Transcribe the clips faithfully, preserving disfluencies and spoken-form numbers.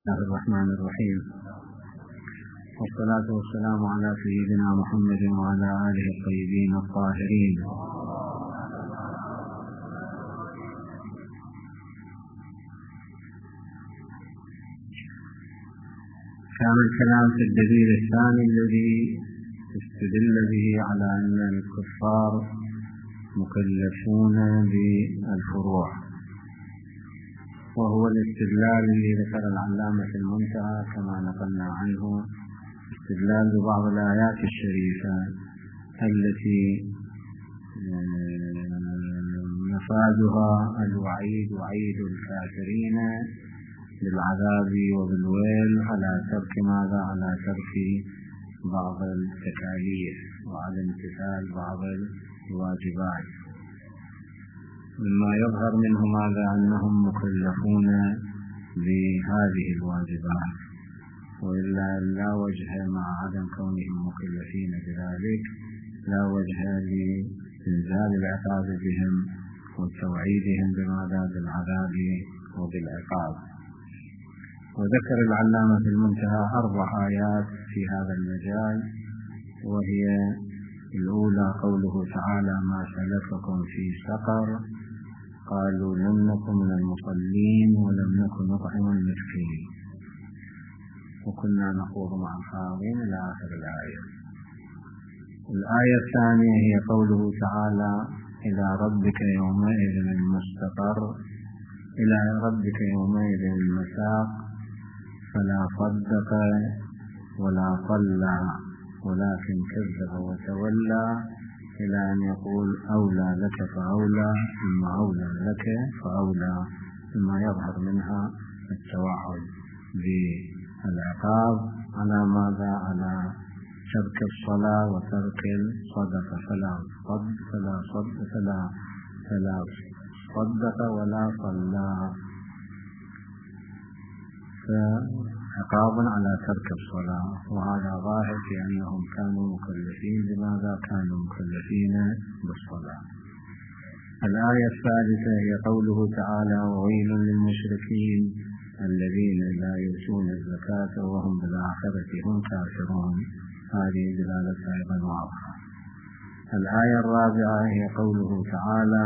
بسم الله الرحمن الرحيم، والصلاة والسلام على سيدنا محمد وعلى آله الطيبين الطاهرين. كان الكلام في الدليل الثاني الذي استدل به على أن الكفار مكلفون بالفروع، وهو الاستدلال الذي ذكر العلامة في المنتهى كما نقلنا عنه، استدلال ببعض الآيات الشريفة التي مفادها الوعيد، وعيد الكافرين بالعذاب وبالويل على ترك ماذا؟ على ترك بعض التكاليف وعلى امتثال بعض الواجبات، مما يظهر منه ماذا؟ أنهم مكلفون بهذه الواجبات، وإلا لا وجه مع عدم كونهم مكلفين بذلك، لا وجه لإنزال العقاب بهم وتوعيدهم بماذا؟ بالعذاب وبالعقاب. وذكر العلامة في المنتهى أربع آيات في هذا المجال، وهي الأولى قوله تعالى: ما سلككم في سقر؟ قالوا لم نكن من المصلين ولم نكن نطعم المسكين وكنا نخوض مع الخاضعين إلى آخر الآية. الآية الثانية هي قوله تعالى: إلى ربك يومئذ المستقر، إلى ربك يومئذ المساق، فلا صدق ولا صلى ولكن كذب وتولى، إلى أن يقول: أولى لك فأولى، ثم أولى لك فأولى، ثم يظهر منها التوعد بالعقاب على ماذا؟ على ترك الصلاة وترك الصدقة، فلا صد فلا صد فلا فلا صدق ولا صلى، فعقاب على ترك الصلاة. وهذا ظاهر في أنهم كانوا مكلفين بماذا؟ كانوا مكلفين بالصلاة. الآية الثالثة هي قوله تعالى: وويل للمشركين الذين لا يؤتون الزكاة وهم بالآخرة هم كافرون. هذه دلالة أيضا واضحة. الآية الرابعة هي قوله تعالى: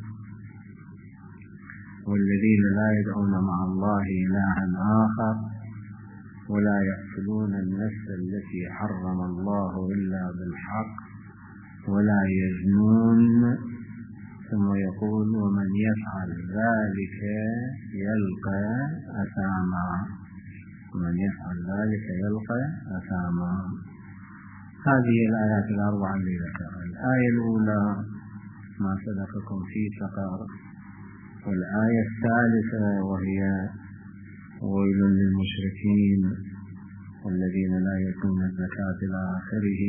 والذين لا يدعون مع الله إلها آخر ولا يقتلون النفس التي حرم الله إلا بالحق ولا يزنون، ثم يقول: ومن يفعل ذلك يلقى أثاما، ومن يفعل ذلك يلقى أثاما. هذه الآيات الأربعة اللي ذكرها. الآية الأولى: ما سلككم في سقر، والآية الثالثة وهي ويل للمشركين والذين لا يؤتون الزكاة إلى آخره،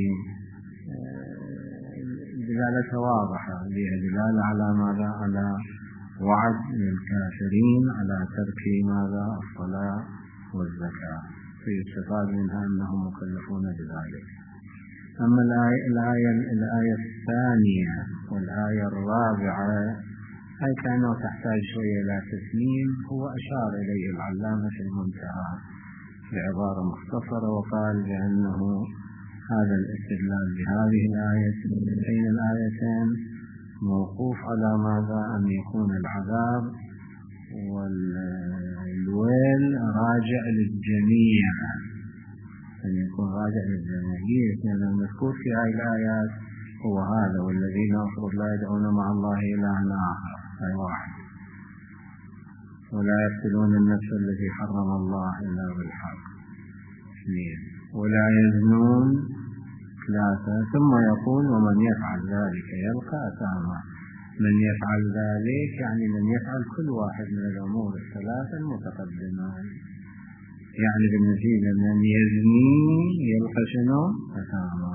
دلالة واضحة، بها دلالة على ماذا؟ على وعد للكافرين على ترك ماذا؟ الصلاة والزكاة، فيستفاد منها أنهم مكلفون بذلك. أما الآية, الآية, الآية الثانية والآية الرابعة هل كانوا تحتاج شوية إلى تسليم، هو أشار إليه العلامة في المنتهى بعبارة مختصرة، وقال بأنه هذا الاستدلال بهذه الآية بين الآيتين موقوف على ماذا؟ أن يكون العذاب والويل راجع للجميع، أن يكون راجع للجميع، لأن المذكور في هذه الآيات هو هذا: والذين أخرج لا يدعون مع الله إلها آخر، أي واحد، ولا يقتلون النفس التي حرم الله إلا بالحق، اثنين، ولا يزنون، ثلاثة، ثم يقول: ومن يفعل ذلك يلقى أثاما. من يفعل ذلك يعني من يفعل كل واحد من الأمور الثلاثة المتقدمة، يعني بالنتيجة من يزني يلقى شنو؟ أثاما.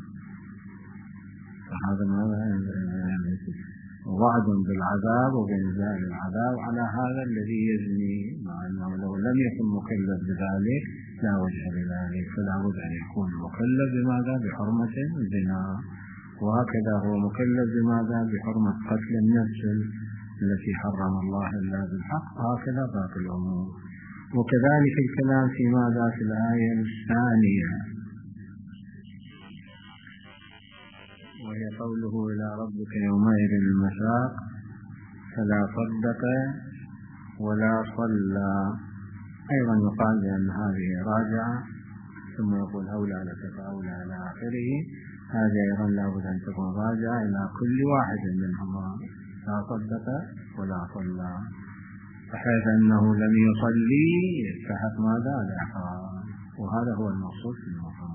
فهذا يعني وعد بالعذاب وبإنزال العذاب على هذا الذي يزني، مع أنه لو لم يكن مكلف بذلك لا وجه لذلك، فلا بد أن يكون مكلف بماذا؟ بحرمة الزنا، وهكذا هو مكلف بماذا؟ بحرمة قتل النفس التي حرم الله إلا بالحق، وهكذا باقي الأمور. وكذلك الكلام في ماذا في الآية الثانية، وهي قوله إلى ربك يومئذ المساق فلا صدق ولا صلى، أيضا يقال بأن هذه راجعة، ثم يقول أولى لك فأولى إلى آخره. هذه أيضا لابد أن تكون راجعة إلى كل واحد منهما، لا صدق ولا صلى، بحيث أنه لم يصلي يستحق ماذا؟ الإحرام، وهذا هو المقصود في المقام.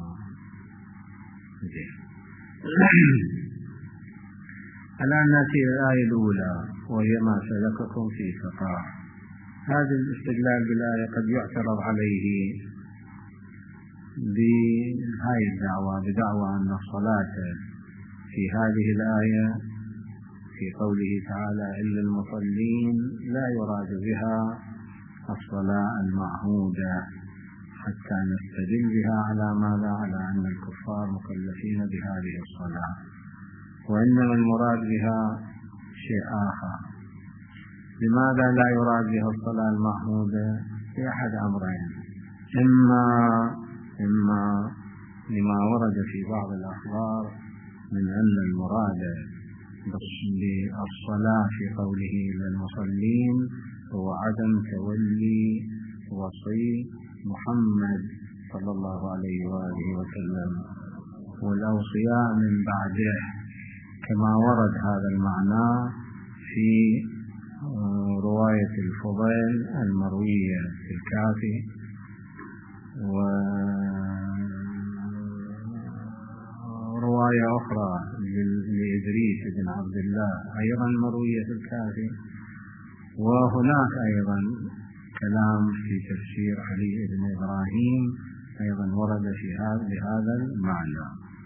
الآن نأتي إلى الآية الأولى وهي ما سلككم في سقر. هذا الاستدلال بالآية قد يعترض عليه بهاي الدعوة، بدعوى أن الصلاة في هذه الآية في قوله تعالى إلا المصلين لا يراد بها الصلاة المعهودة، حتى نستدل بها على ماذا؟ على أن الكفار مكلفين بهذه الصلاة، وإنما المراد بها شيء آخر. لماذا لا يراد بها الصلاة المعهودة؟ في أحد أمرين، إما إما لما ورد في بعض الأخبار من أن المراد بالصلاة في قوله للمصلين هو عدم تولي وصي محمد صلى الله عليه وآله وسلم والأوصياء من بعده، كما ورد هذا المعنى في رواية الفضيل المروية في الكافي، ورواية أخرى لإدريس بن عبد الله أيضا مروية في الكافي. وهناك أيضا كلام في تفسير علي بن إبراهيم أيضا ورد في هذا المعنى.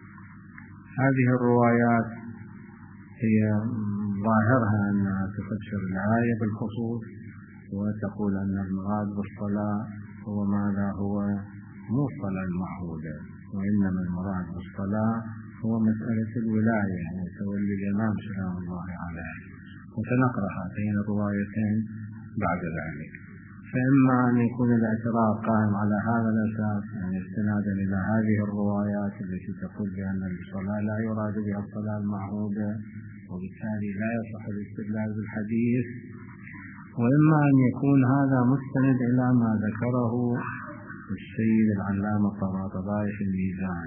هذه الروايات هي ظاهرها أنها تفسر الآية بالخصوص، وتقول أن المراد بالصلاة هو ماذا؟ هو مو الصلاة المعهودة، وإنما المراد بالصلاة هو مسألة الولاية، يعني تولي الإمام سلام الله عليه. وسنقرأ هاتين الروايتين بعد ذلك. فإما أن يكون الاعتراض قائم على هذا الأساس، يعني استنادا إلى هذه الروايات التي تقول بأن الصلاة لا يراد بها الصلاة المعهودة، وبالتالي لا يصح الاستدلال بالحديث، وإما أن يكون هذا مستند إلى ما ذكره السيد العلامة الطباطبائي في الميزان.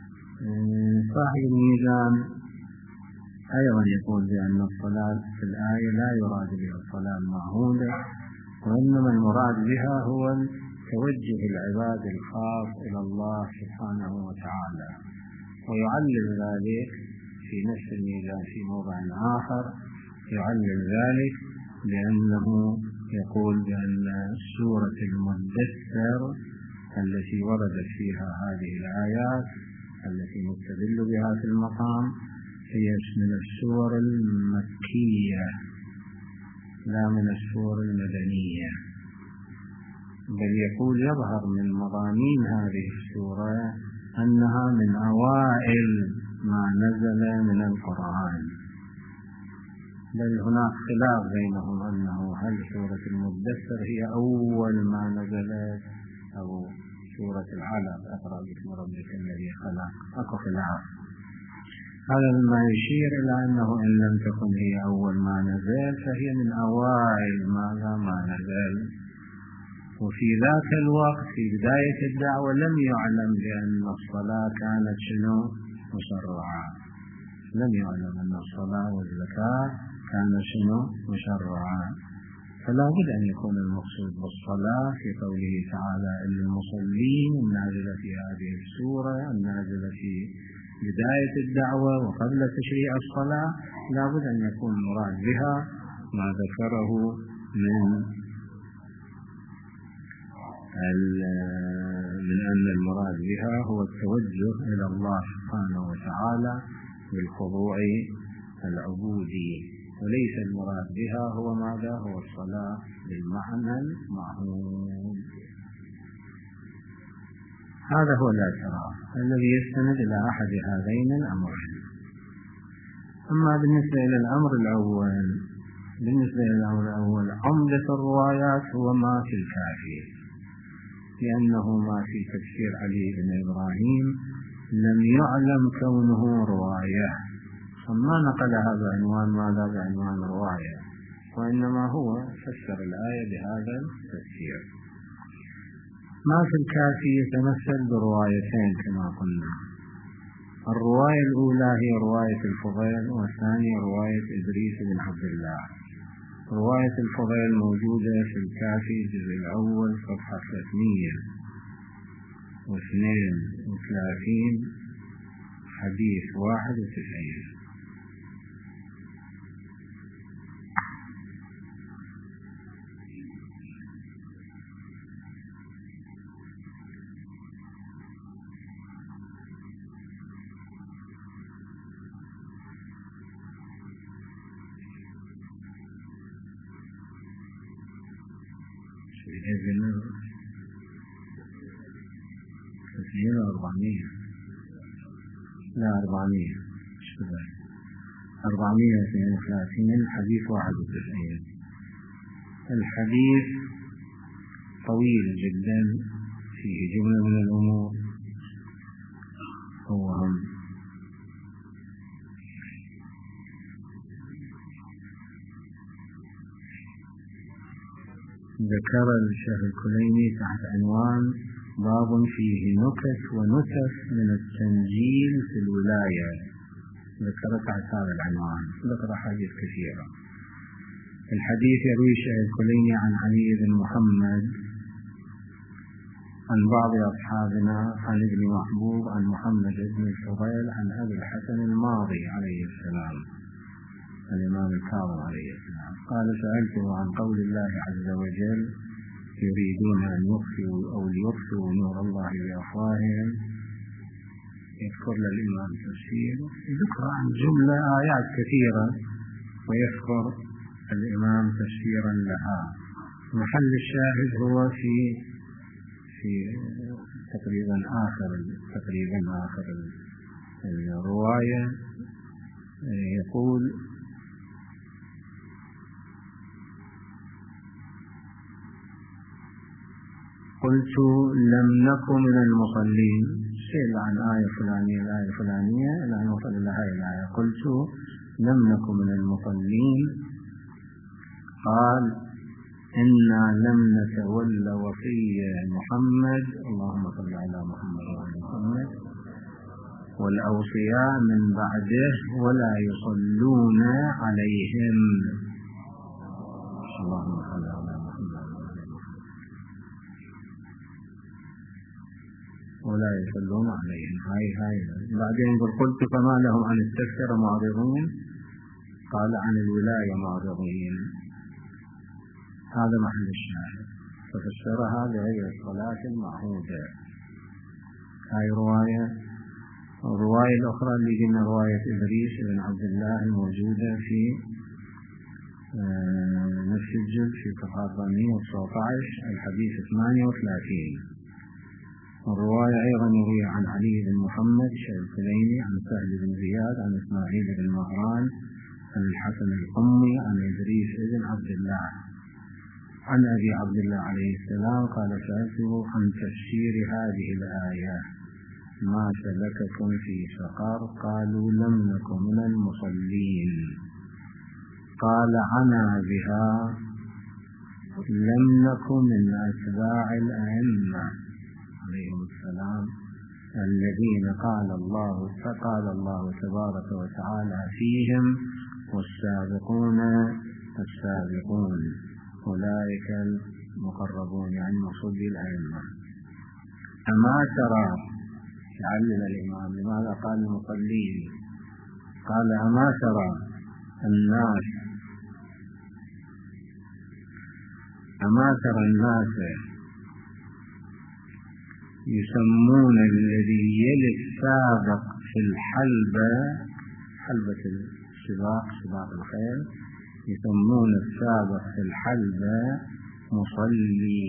صاحب الميزان أيضا يقول بأن الصلاة في الآية لا يراد بها الصلاة المعهودة، وإنما المراد بها هو توجه العباد الخاص إلى الله سبحانه وتعالى. ويعلل ذلك في نفس الميزان في موضع آخر، يعلل ذلك لأنه يقول بأن سورة المدثر التي وردت فيها هذه الآيات التي نستدل بها في المقام هي من السور المكية لا من السور المدنية، بل يقول يظهر من مضامين هذه السورة أنها من أوائل ما نزل من القرآن، بل هناك خلاف بينهم أنه هل سورة المدثر هي أول ما نزلت أو سورة العلق اقرأ باسم ربك الذي خلق، أكو خلاف. هذا ما يشير إلى أنه إن لم تكن هي أول ما نزل فهي من أوائل ماذا ما نزل. وفي ذاك الوقت في بداية الدعوة لم يعلم بأن الصلاة كانت شنو؟ مشرعة، لم يعلم أن الصلاة والزكاة كانت شنو؟ مشرعة. فلا بد أن يكون المقصود بالصلاة في قوله تعالى إلا المصلين النازلة في هذه السورة النازلة في بداية الدعوة وقبل تشريع الصلاة، لا بد أن يكون المراد بها ما ذكره من من أن المراد بها هو التوجه إلى الله سبحانه وتعالى بالخضوع العبودي، وليس المراد بها هو ماذا؟ هو الصلاة بالمعنى المعهود. هذا هو الاعتراف الذي يستند إلى أحد هذين الأمرين. أما بالنسبة إلى الأمر الأول بالنسبة إلى الأمر الأول عمدة الروايات هو ما في الكافي، لأنه ما في تفسير علي بن إبراهيم لم يعلم كونه رواية، فما نقل هذا عنوان ماذا بعنوان رواية، وإنما هو فسر الآية بهذا التفسير. ما في الكافي يتمثل بروايتين كما قلنا. الرواية الأولى هي رواية الفضيل، والثانية رواية إدريس بن عبد الله. رواية الفضيل موجودة في الكافي الجزء الأول صفحة ثلاثمئة واثنين وثلاثين حديث واحد وتسعين. تسعين أربعمية لا أربعمية شبه أربعمية اثنين وثلاثين حديث واحد وتسعين. الحديث طويل جدا، فيه جملة من الأمور وهم. ذكر الشيخ الكليني تحت عنوان باب فيه نكت ونسف من التنجيل في الولاية، ذكر تحت هذا العنوان، ذكر حديث كثيرة. الحديث يروي الشيخ الكليني عن علي بن محمد عن بعض أصحابنا عن ابن محبوب عن محمد بن الفضيل عن أبي الحسن الماضي عليه السلام الإمام الكاظم عليه السلام قال: سألته عن قول الله عز وجل: يريدون أن يطفئوا أو ليطفئوا نور الله بأفواههم. يذكر للإمام تفسير، يذكر عن جملة آيات كثيرة ويذكر الإمام تفسيرا لها. محل الشاهد هو في في تقريبا آخر تقريبا آخر الرواية، يقول: قلت لم نكن من المصلين. سئل عن آية فلانية الآية الفلانية إلى أن وصل إلى هذه الآية. قلت لم نكن من المصلين. قال: إنا لم نتولى وصية محمد، اللهم صل على محمد وعلى محمد، والأوصياء من بعده ولا يصلون عليهم. اللهم صل على محمد ولا يصلون عليهم. هاي هاي بعدين قلت: فما لهم عن التذكرة معرضين؟ قال: عن الولاية معرضين. هذا محل الشاهد، ففسرها بغير الصلاة المعهودة. هاي رواية. الرواية الأخرى اللي قلنا رواية إدريس بن عبد الله الموجودة في نفس الجزء في صفحة مئة وتسعة عشر الحديث ثمانية وثلاثين. الرواية أيضا يروي عن علي بن محمد الكليني عن سهل بن زياد عن إسماعيل بن مهران عن الحسن القمي عن إدريس بن عبد الله عن أبي عبد الله عليه السلام قال: سألته عن تفسير هذه الآية: ما سلككم في سقر؟ قالوا: لم نكن من المصلين. قال: عنا بها لم نكن من أتباع الأئمة عليهم السلام الذين قال الله فقال الله تبارك وتعالى فيهم: والسابقون السابقون أولئك المقربون، يعني مقصود الأئمة. أما ترى، يعلل الإمام لماذا قال المصلين؟ قال: أما ترى الناس أما ترى الناس يسمون الذي يلي السابق في الحلبة، حلبة السباق سباق الخيل، يسمون السابق في الحلبة مصلي.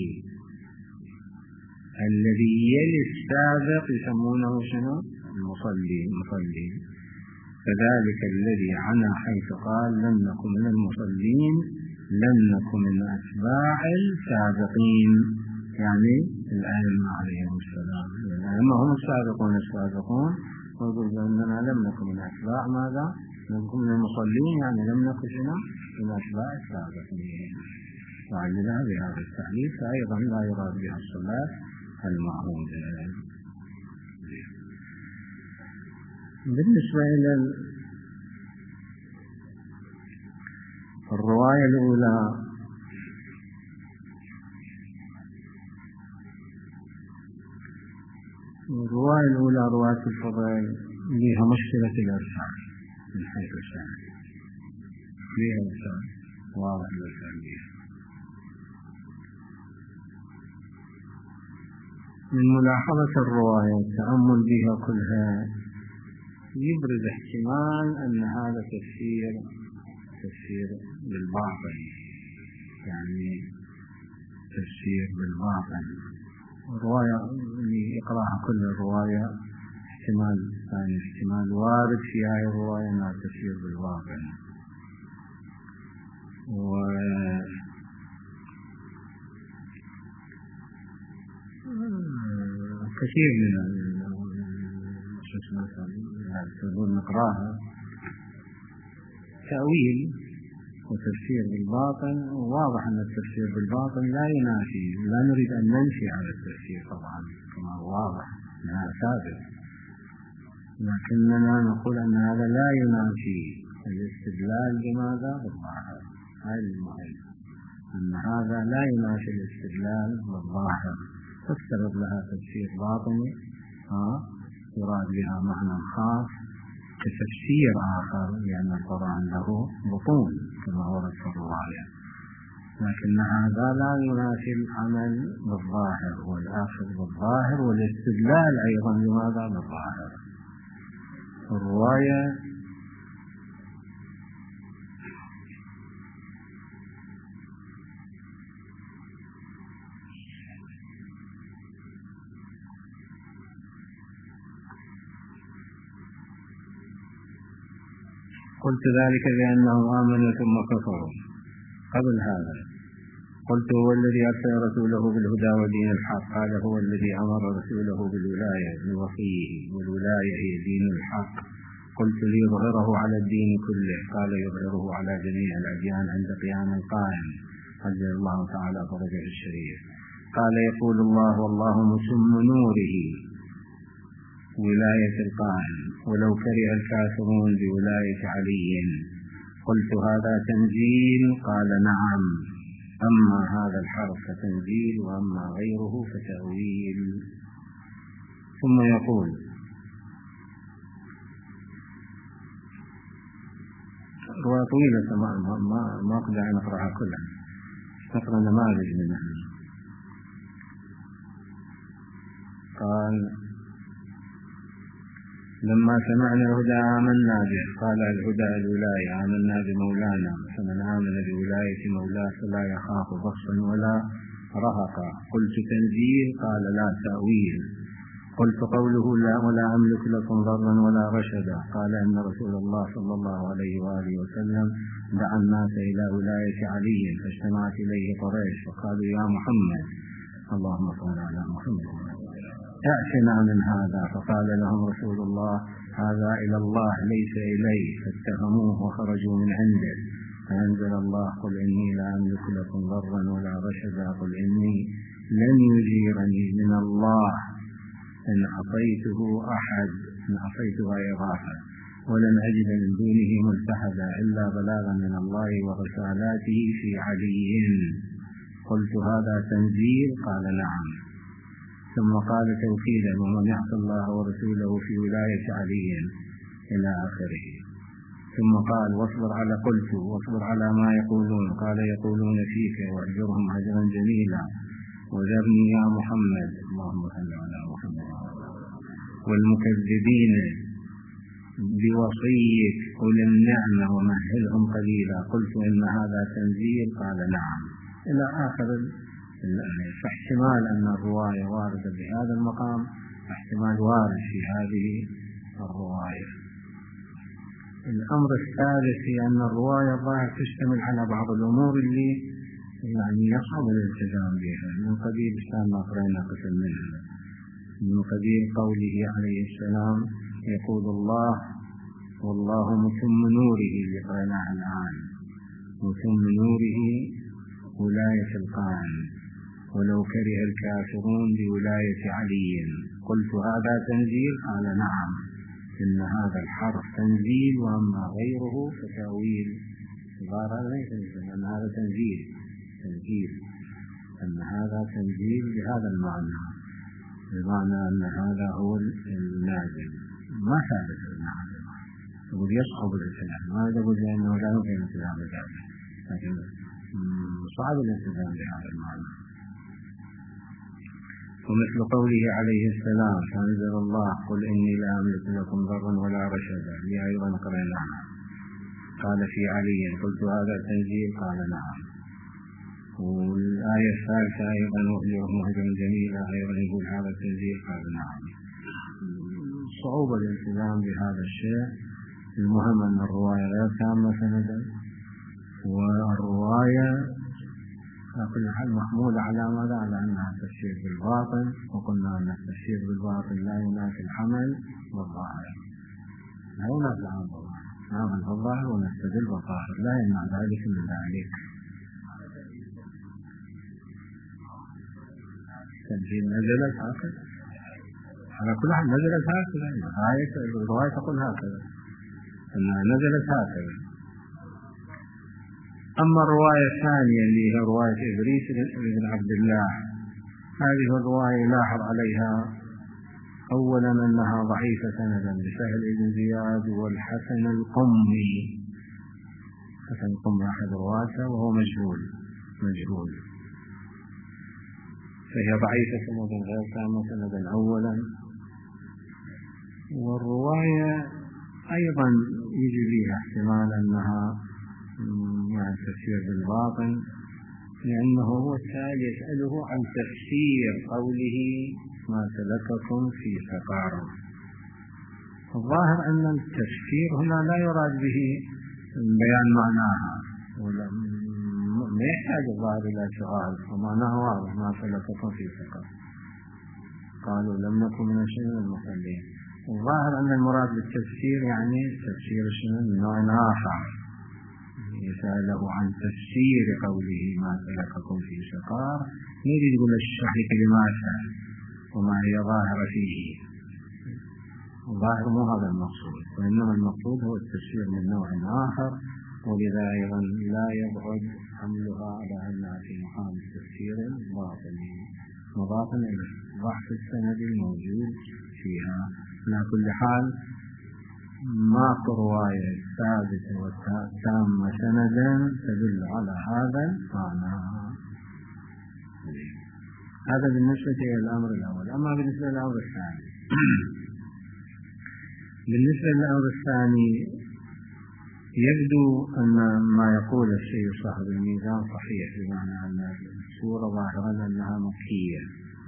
الذي يلي السابق يسمونه شنو؟ المصلي المصلي. كذلك الذي عنا حيث قال: لم نكن من المصلين، لم نكن من أتباع السابقين. يعني الأئمة عليهم السلام. الأئمة هم السابقون السابقون، ويقول بأننا لم نكن من أتباع ماذا؟ لم نكن من المصلين، يعني لم نكن من أتباع السابقين. وعللها بهذا التعليل، فأيضا لا يراد بها الصلاة المعهودة. بالنسبة إلى الرواية الأولى، الرواية الأولى رواية الفضائل لها مشكلة الإرسال من حيث السند، فيها إرسال واضح الإرسال بها. من ملاحظة الرواية والتأمل بها كلها يبرز احتمال أن هذا تفسير تفسير بالباطن، يعني تفسير بالباطن. الرواية اللي يقرأها كل الرواية احتمال ثاني، احتمال وارد في هذه الرواية أنها تفسير بالباطن. و كثير من التفسير نقراها تأويل وتفسير بالباطن، وواضح أن التفسير بالباطن لا ينافي، لا نريد أن ننفي على التفسير طبعا كما هو واضح أنها ثابت، لكننا نقول أن هذا لا ينافي الاستدلال بماذا؟ بالظاهر. هذا المهم، أن هذا لا ينافي الاستدلال بالظاهر، تفترض لها تفسير باطني ها يراد بها معنى خاص كتفسير آخر، لأن القرآن له بطون كما ورد في الرواية، لكن هذا لا ينافي العمل بالظاهر والأخذ بالظاهر والاستدلال أيضا لماذا بالظاهر. الرواية قلت ذلك بأنهم آمنوا ثم كفروا. قبل هذا قلت هو الذي أرسل رسوله بالهدى ودين الحق، قال هو الذي أمر رسوله بالولاية لوصيه، والولاية هي دين الحق. قلت ليظهره على الدين كله، قال يظهره على جميع الأديان عند قيام القائم عجل الله تعالى فرجه الشريف. قال يقول الله والله متم نوره ولاية القائم ولو كره الكافرون بولاية علي. قلت هذا تنزيل، قال نعم، أما هذا الحرف فتنزيل وأما غيره فتأويل. ثم يقول رواية طويلة ما ما ما أقدر أن أقرأها كلها، نقرأ نماذج منها. قال لما سمعنا الهدى آمنا به، قال الهدى الولاية، آمنا بمولانا، فمن آمن بولاية مولاه فلا يخاف بخسا ولا رهقا. قلت تنزيل، قال لا تأويل. قلت قوله لا ولا أملك لكم ضرا ولا رشدا، قال أن رسول الله صلى الله عليه وآله وسلم دعا الناس إلى ولاية علي، فاجتمعت إليه قريش فقالوا يا محمد، اللهم صل على محمد، ائتنا من هذا. فقال لهم رسول الله هذا إلى الله ليس إليه، فاتهموه وخرجوا من عنده. فأنزل الله قل إني لا أملك لكم ضرا ولا رشدا، قل إني لن يجيرني من الله إن عصيته أحد، إن عصيتها إضافة، ولن أجد من دونه ملتحدا إلا بلاغا من الله ورسالاته في علي. قلت هذا تنزيل، قال نعم. ثم قال توكيدا ومن يعص الله ورسوله في ولاية علي إلى آخره. ثم قال واصبر على قلت واصبر على ما يقولون، قال يقولون فيك واهجرهم هجرا جميلا وذرني يا محمد، اللهم صل على محمد، والمكذبين بوصيك قل النعمة ومهلهم قليلا. قلت إن هذا تنزيل، قال نعم، إلى آخر الآية. فاحتمال أن الرواية واردة بهذا المقام احتمال وارد في هذه الرواية. الأمر الثالث هي أن الرواية ظاهر تشتمل على بعض الأمور اللي يعني يصعب الالتزام بها، من قبيل الإسلام ما قرأنا قسم منها، من قبيل قوله عليه السلام يقول الله والله متم نوره اللي قرأناه الآن، متم نوره ولاية القائم ولو كره الكافرون بولاية علي. قلت هذا تنزيل؟ قال نعم، إن هذا الحرف تنزيل وأما غيره فتأويل. هذا ليس أن هذا تنزيل، تنزيل أن هذا تنزيل بهذا المعنى، بمعنى أن هذا هو النازل، ما ثابت المعنى. يقول يصعب الالتزام، ما يقول لأنه لا يمكن الالتزام بذلك، لكن صعب الالتزام بهذا المعنى. ومثل قوله عليه السلام فأنزل الله قل إني لا أملك لكم ضرا ولا رشدا، هي أيضا قرأناها. قال في علي قلت هذا تنزيل؟ قال نعم. والآية الثالثة أيضا أهلهم هجرا جميلا أيضا يقول هذا التنزيل؟ قال نعم. صعوبة الالتزام بهذا الشيء. المهم أن الرواية غير تامة سندا، والرواية على كل حال محمولة على ماذا؟ على أنها تفسير بالباطن، وقلنا أن التفسير بالباطن لا ينافي الحمل والظاهر، لا ينافي الحمل والظاهر، نعمل بالظاهر ونستدل بالظاهر، لا يمنع ذلك من ذلك. تنزيل نزلت هكذا، على كل حال نزلت هكذا، الرواية تقول هكذا أنها نزلت هكذا. أما الرواية الثانية اللي هي رواية إدريس بن عبد الله، هذه الرواية لاحظ عليها أولا أنها ضعيفة سندا لسهل بن زياد والحسن القمي. حسن القمي أحد رواته وهو مجهول مجهول فهي ضعيفة سندا غير تامة سندا أولا. والرواية أيضا يجي فيها احتمال أنها يعني تفسير بالباطن، لأنه هو السائل يسأله عن تفسير قوله ما سلككم في سقر. الظاهر أن التفسير هنا لا يراد به بيان معناها، ما يحتاج الظاهر إلى سؤال، ومعناه واضح ما سلككم في سقر، قالوا لم نكن من شيء المصلين. الظاهر أن المراد بالتفسير يعني تفسير شنو من نوع آخر، يسأله عن تفسير قوله ما سلككم في سقر، يريد يقول اشرح لي كلماتها وما هي ظاهرة فيه. الظاهر مو هذا المقصود، وإنما المقصود هو التفسير من نوع آخر، ولذا أيضا لا يبعد حملها على أنها في مقام التفسير باطني مضافا إلى ضعف السند الموجود فيها. على كل حال ما رواية ثابتة وتامة سندا تدل على هذا المعنى. هذا بالنسبة إلى الأمر الأول. أما بالنسبة للأمر الثاني بالنسبة للأمر الثاني يبدو أن ما يقول الشيء صاحب الميزان صحيح، بمعنى أن السورة ظاهرا أنها مكية.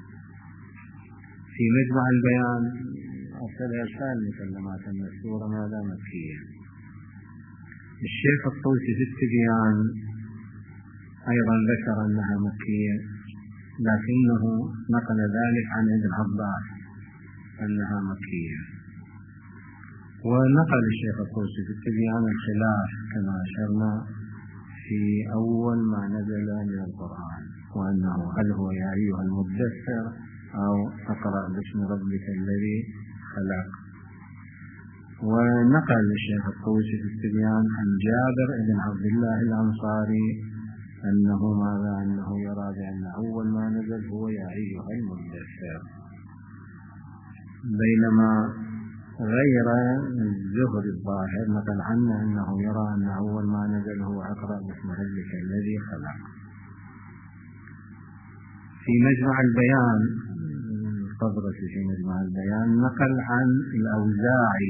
في مجمع البيان أرسل إرسال مسلمات أن السورة ماذا مكية. الشيخ الطوسي في التبيان أيضا ذكر أنها مكية، لكنه نقل ذلك عن ابن عباس أنها مكية. ونقل الشيخ الطوسي في التبيان الخلاف كما أشرنا في أول ما نزل من القرآن، وأنه هل هو يا أيها المدثر أو اقرأ باسم ربك الذي خلق. ونقل الشيخ الطوسي في التبيان عن جابر بن عبد الله الأنصاري أنه ماذا أنه يرى بأن أول ما نزل هو يا أيها المدثر، بينما غير الزهر الظاهر نقل عنه أنه يرى أن أول ما نزل هو اقرأ باسم ربك الذي خلق. في مجمع البيان الطبرسي في مجمع البيان نقل عن الأوزاعي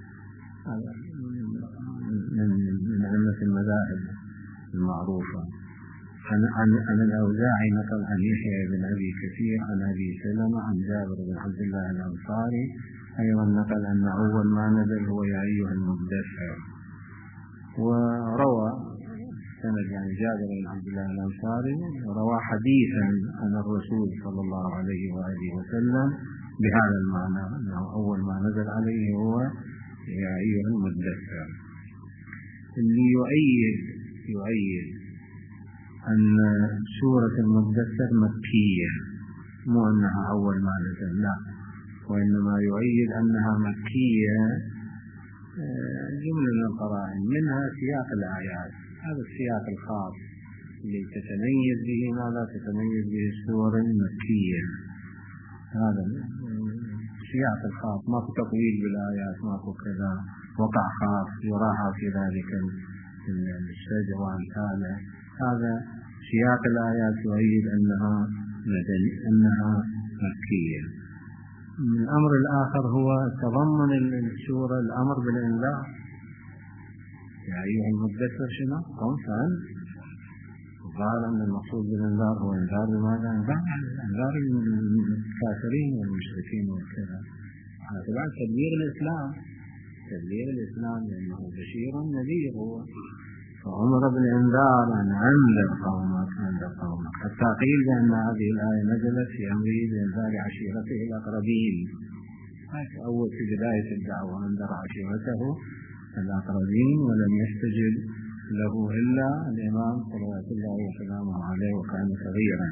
من أئمة المذاهب المعروفة عن, عن, عن الأوزاعي نقل عن يحيى بن أبي كثير عن أبي سلمة عن جابر بن عبد الله الأنصاري أيضا نقل أن أول ما نزل هو يا أيها المدثر. وروى سند يعني جابر بن عبد الله الأنصاري روى حديثا عن الرسول صلى الله عليه وآله وسلم بهذا المعنى، أنه أول ما نزل عليه هو يا أيها المدثر. اللي يؤيد يؤيد أن سورة المدثر مكية، مو أنها أول ما نزل، لا، وإنما يؤيد أنها مكية جملة من القرائن، منها سياق الآيات، هذا السياق الخاص اللي تتميز به ماذا تتميز به السورة المكية، هذا السياق الخاص، ما في تطويل بالآيات، ما في كذا، وقع خاص يراعى في ذلك الشجع وأمثاله، هذا سياق الآيات يؤيد أنها مدني أنها مكية. الأمر الآخر هو تضمن السورة الأمر بالإنذار، يا أيها المدثر شنو؟ قم فأنذر. الظاهر أن المقصود بالإنذار هو إنذار بماذا؟ إنذار الكافرين والمشركين وكذا، هذا بعد تبليغ الإسلام، تبليغ الإسلام لأنه بشير نذير، هو فأمر بالإنذار أن أنذر قومك أنذر قومك، حتى قيل بأن هذه الآية نزلت في أمره بإنذار عشيرته الأقربين، هذا أول في بداية الدعوة، أنذر عشيرته الأقربين ولم يستجب له إلا الإمام صلوات الله وسلامه عليه وكان صغيرا.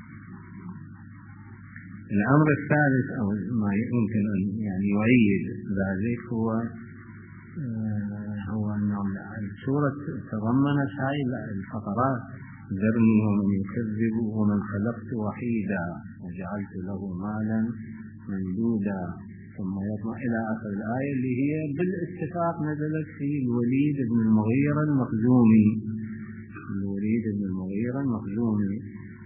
الأمر الثالث أو ما يمكن أن يعني يؤيد ذلك هو هو أن السورة تضمنت هذه الفقرات: ذرني ومن يكذب ومن خلقت وحيدا وجعلت له مالا ممدودا، ثم يطمع إلى آخر الآية اللي هي بالاتفاق نزلت في الوليد بن المغيرة المخزومي. الوليد بن المغيرة المخزومي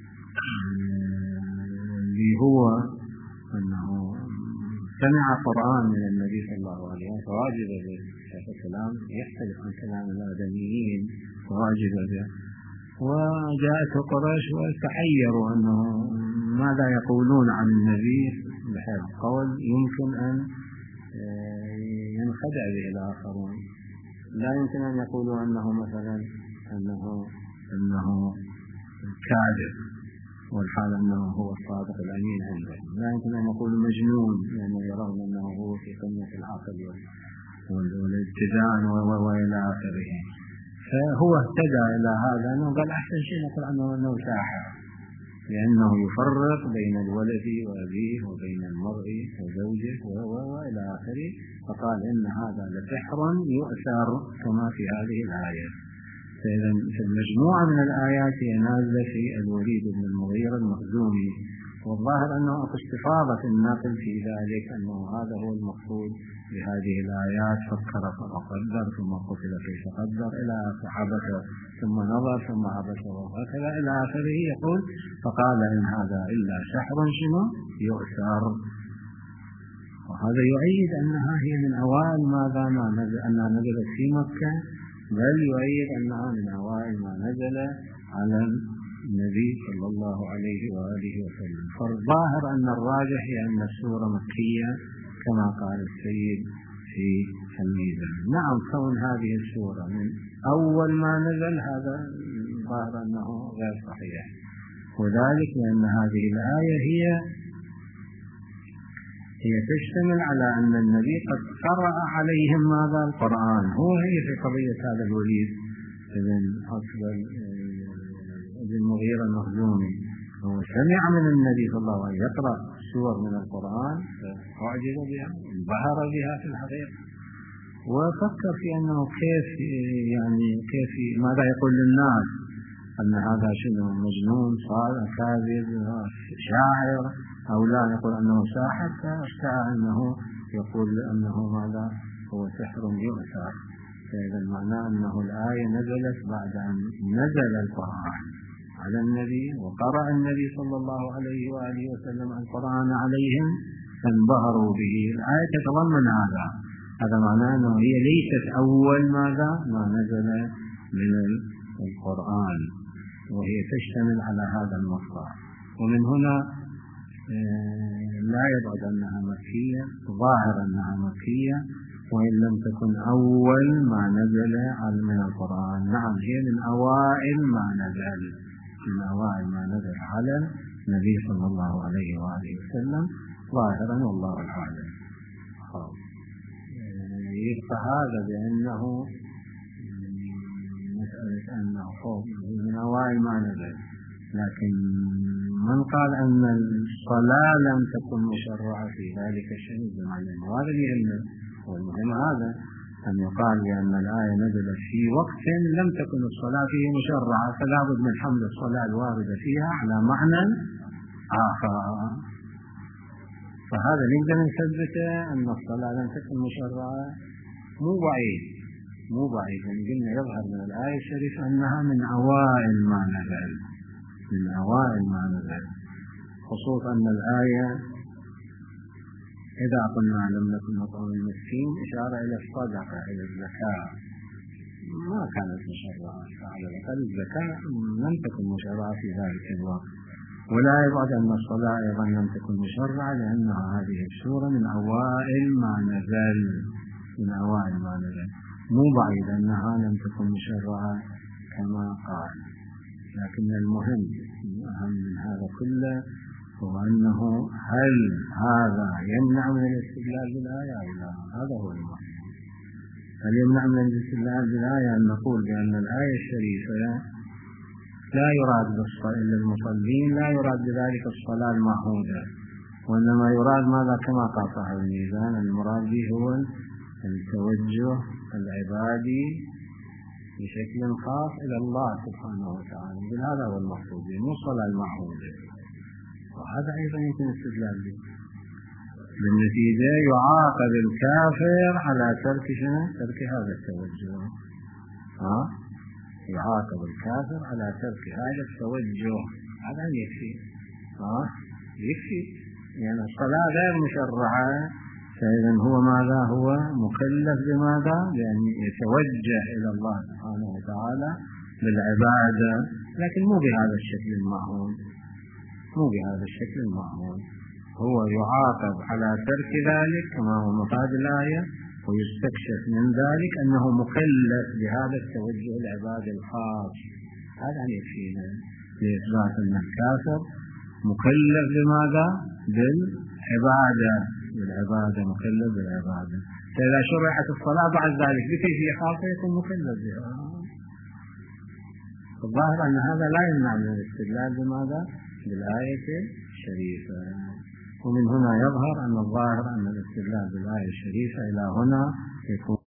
اللي هو أنه سمع قرآن من النبي صلى الله عليه وسلم فواجب به، الكلام يختلف عن كلام الآدميين، فواجب به، وجاءت قريش وتحيروا أنه ماذا يقولون عن النبي بهذا القول يمكن أن ينخدع به الآخرون، لا يمكن أن يقولوا أنه مثلا أنه أنه كاذب والحال أنه هو الصادق الأمين عندهم، لا يمكن أن يقولوا مجنون لأنه يرون أنه هو في قمة العقل والاتزان وإلى آخره. فهو اهتدى إلى هذا أنه قال أحسن شيء نقول عنه أنه ساحر، لأنه يفرق بين الولد وأبيه وبين المرء وزوجه وإلى آخره، فقال إن هذا لسحر يؤثر كما في هذه الآية. فإذا في المجموعة من الآيات هي نازلة في الوليد بن المغيرة المخزومي، والظاهر أنه استفاضة الناقل في ذلك أنه هذا هو المقصود بهذه الآيات: فكر فقدر ثم قتل كيف قدر إلى عبس ثم نظر ثم عبس وهكذا إلى آخره. يقول فقال إن هذا إلا سحر شنو يؤثر، وهذا يؤيد أنها هي من أوائل ماذا ما نزل، أنها نزلت في مكة، بل يؤيد أنها من أوائل ما نزل على النبي صلى الله عليه وآله وسلم. فالظاهر أن الراجح هي أن السورة مكية كما قال السيد في الميزان. نعم، كون هذه السورة من أول ما نزل هذا ظاهر أنه غير صحيح، وذلك لأن هذه الآية هي هي تشتمل على أن النبي قد قرأ عليهم ماذا القرآن، هو هي في قضية هذا الوليد بن أصبل بن المغيرة المخزومي، هو سمع من النبي صلى الله عليه وسلم يقرأ سور من القرآن فأعجب بها، انبهر بها في الحقيقة، وفكر في أنه كيف يعني كيف ماذا يقول للناس، أن هذا شنو مجنون صالح كاذب شاعر أو لا، يقول أنه ساحر، فاشتاع أنه يقول أنه ماذا هو سحر يؤثر. فإذا معناه أنه الآية نزلت بعد أن نزل القرآن على النبي وقرأ النبي صلى الله عليه وآله وسلم القرآن عليهم فانبهروا به. الآية تتضمن هذا، هذا معناه أنه هي ليست أول ماذا ما نزل من القرآن، وهي تشتمل على هذا المصدر. ومن هنا لا يبعد أنها مكية، ظاهر أنها مكية، وإن لم تكن أول ما نزل من القرآن. نعم، هي من أوائل ما نزل، من أوائل ما نزل على النبي صلى الله عليه وآله وسلم ظاهرا والله أعلم. يبقى هذا بأنه مسألة أنه فوق من أوائل ما نزل، لكن من قال أن الصلاة لم تكن مشرعة في ذلك الشيء بمعنى هذا يهمنا، والمهم هذا أن يقال بأن الآية نزلت في وقت لم تكن الصلاة فيه مشرعة، فلا بد من حمل الصلاة الواردة فيها على معنى آخر. فهذا نقدر نثبت أن الصلاة لم تكن مشرعة مو بعيد، مو بعيد، يعني قلنا يظهر من الآية الشريفة أنها من أوائل ما نزل، من أوائل ما نزل، خصوصا أن الآية إذا قلنا لم نكن نطعم المسكين إشارة إلى الصدقة، إلى الزكاة، ما كانت مشرعة، على الأقل الزكاة لم تكن مشرعة في ذلك الوقت. ولا يبعد أن الصلاة أيضا لم تكن مشرعة، لأنها هذه السورة من أوائل ما نزل، من أوائل ما نزل، مو بعيد أنها لم تكن مشرعة كما قال. لكن المهم أهم من هذا كله هو أنه هل هذا يمنع من الاستدلال بالآية أو لا؟ هذا هو المهم. هل يمنع من الاستدلال بالآية أن نقول بأن الآية الشريفة لا يراد للمصلين، لا يراد بذلك الصلاة المعهودة، وإنما يراد ماذا كما قال صاحب الميزان، المراد به هو التوجه العبادي بشكل خاص إلى الله سبحانه وتعالى، هذا هو المقصود، مو الصلاة المعهودة. وهذا أيضا يمكن استدلال به. بالنتيجة يعاقب الكافر على ترك شنو؟ ترك هذا التوجه. ها؟ يعاقب الكافر على ترك هذا التوجه، هذا يكفي. ها؟ يكفي، يعني الصلاة غير مشرعة، فإذا هو ماذا؟ هو مكلف بماذا؟ بأن يتوجه إلى الله سبحانه وتعالى بالعبادة، لكن مو بهذا الشكل المعهود، مو بهذا الشكل المعهود. هو يعاقب على ترك ذلك كما هو مفاد الآية، ويستكشف من ذلك أنه مكلف بهذا التوجه العبادي الخاص. هذا يكفينا لإثبات أن الكافر مكلف بماذا؟ بالعبادة، بالعبادة، مكلف بالعبادة. فإذا شرعت الصلاة بعد ذلك بكيفية خاصة يكون مكلف بها. الظاهر أن هذا لا يمنع من الاستدلال بماذا؟ بالآية الشريفة. ومن هنا يظهر أن الظاهر أن الاستدلال بالآية الشريفة إلى هنا يكون